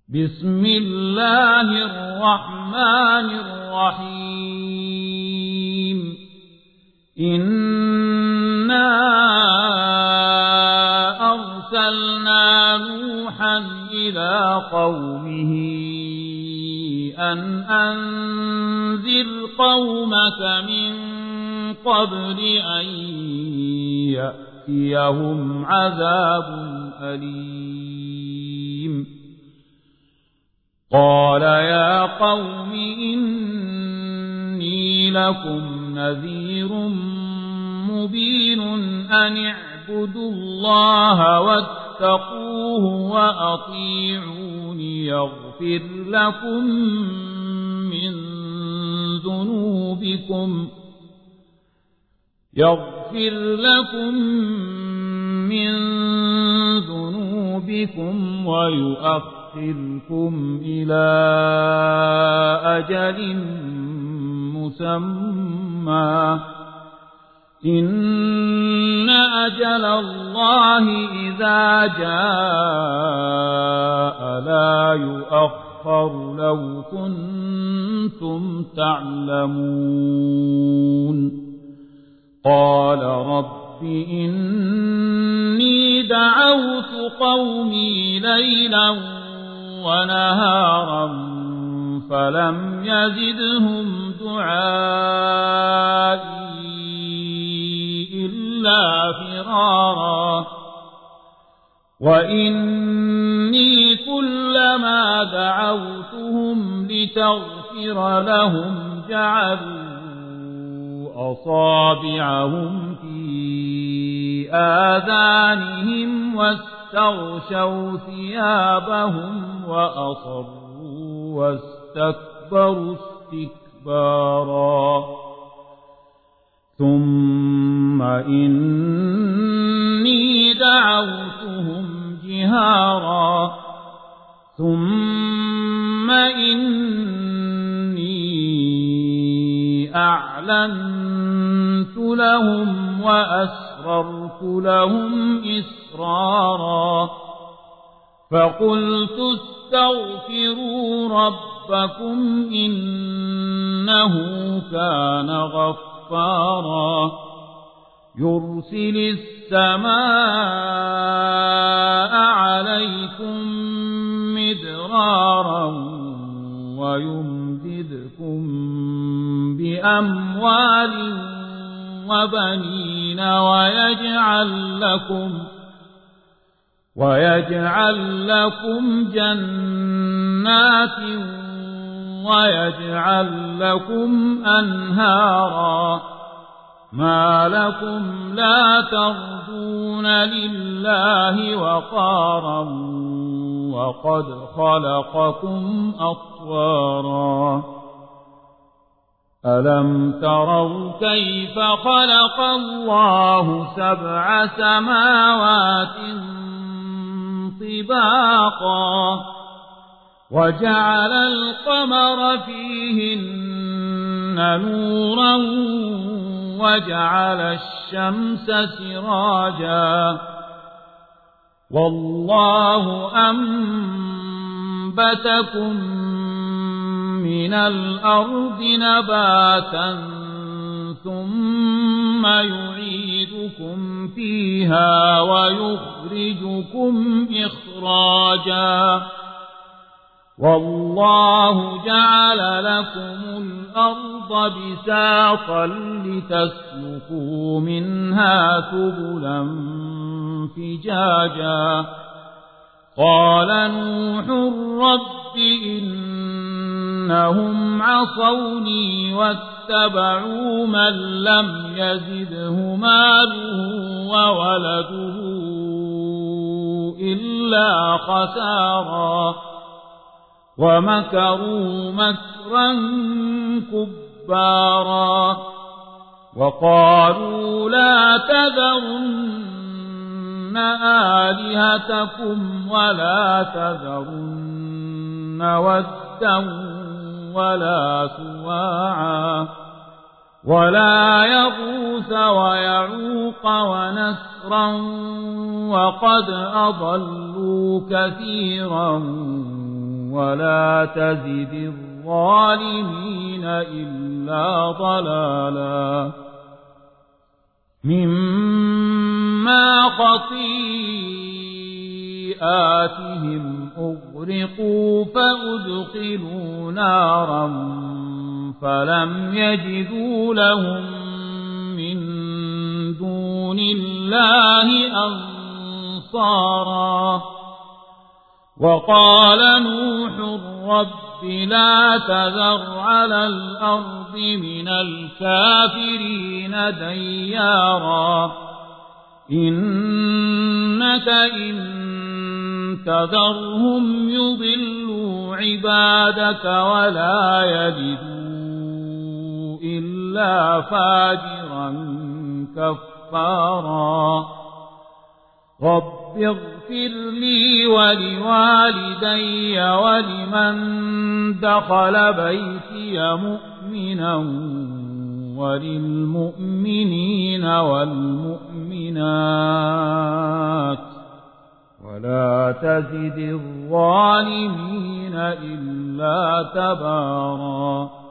بسم الله الرحمن الرحيم إنا أرسلنا نوحا إلى قومه أن أنذر قومك من قبل أن يأتيهم عذاب أليم قال يا قوم إني لكم نذير مبين أن اعبدوا الله واتقوه وأطيعون يغفر لكم من ذنوبكم ويؤخركم إلى أجل مسمى إن أجل الله إذا جاء لا يؤخر لو كنتم تعلمون قال رب إني دعوت قومي ليلا ونهارا فلم يزدهم دعائي إلا فرارا وإني كلما دعوتهم لتغفر لهم جعلوا أصابعهم في آذانهم واستغشوا ثيابهم وأصروا واستكبروا استكبارا ثم إني دعوتهم جهارا ثم إني أعلنت لهم وأسررت لهم إسرارا فقلت استغفروا ربكم إنه كان غفارا يرسل السماء عليكم مدرارا ويمددكم بأموال وبنين ويجعل لكم جنات ويجعل لكم أنهارا ما لكم لا ترجون لله وقارا وقد خلقكم أطوارا ألم تروا كيف خلق الله 7 سماوات طباقا وجعل القمر فيهن نورا وجعل الشمس سراجا والله أنبتكم من الأرض نباتا ثم يعيدكم فيها ويخرجكم إخراجا والله جعل لكم الأرض بساطا لتسلكوا منها سبلا فجاجا قال نوح رب إنهم عصوني واتبعوا من لم يزده ماله وولده إلا خسارا ومكروا مكرا كبارا وقالوا لا تذرن آلهتكم ولا تذرن ودا ولا سواعا ولا يغوث ويعوق ونسرا وقد أضلوا كثيرا ولا تزد الظالمين إلا ضلالا مما خطيئاتهم أغرقوا فأدخلوا نارا فلم يجدوا لهم من دون الله أنصارا وقال نوح رب لا تذر على الأرض من الكافرين ديارا إنك إن تذرهم يضلوا عبادك ولا يجدوا إلا فاجرا كفارا رب اغفر لي ولوالدي ولمن دخل بيتي مؤمنا وللمؤمنين والمؤمنات ولا تزد الظالمين إلا تبارا